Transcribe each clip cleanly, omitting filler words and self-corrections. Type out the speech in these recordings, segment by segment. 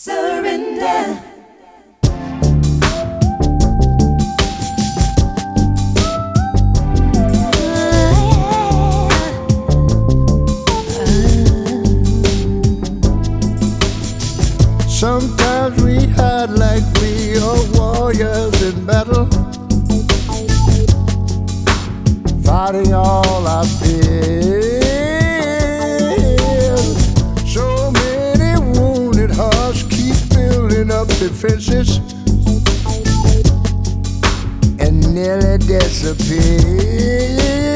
Surrender. Sometimes we hide like we are warriors in battle, fighting all our fears. So many wounded hearts keep building up defenses and nearly disappear.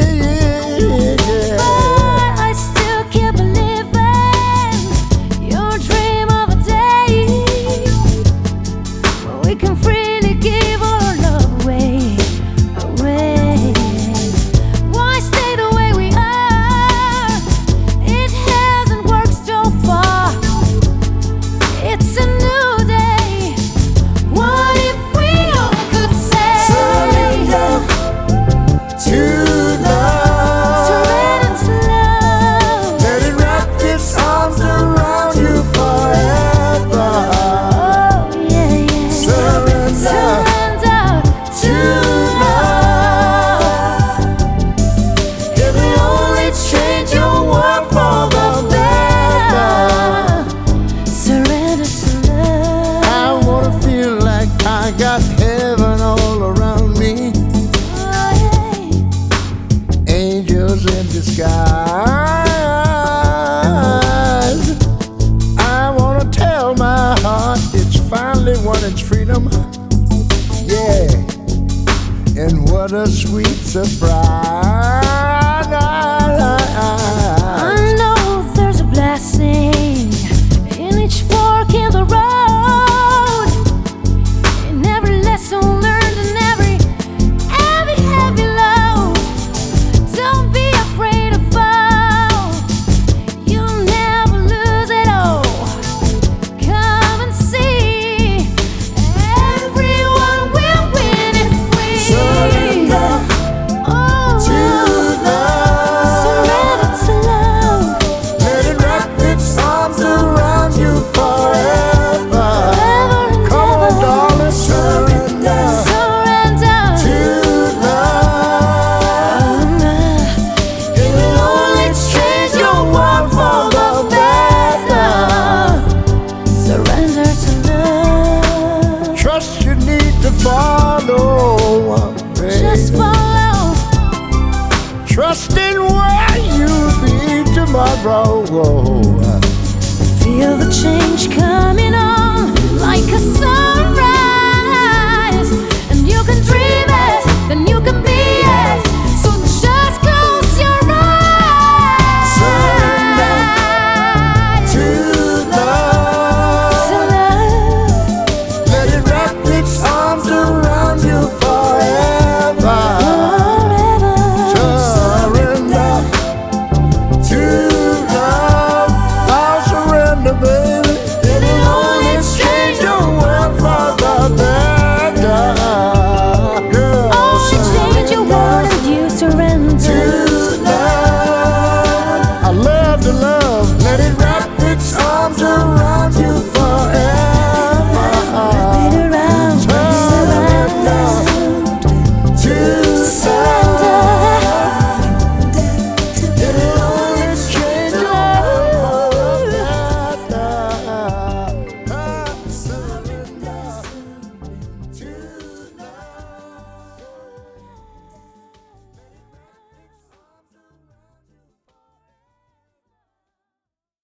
Got heaven all around me, angels in disguise. I wanna tell my heart it's finally won its freedom. Yeah, and what a sweet surprise. I know there's a blessing in each fork in the road. Just follow. Trust in where you'll be tomorrow. Feel the change coming.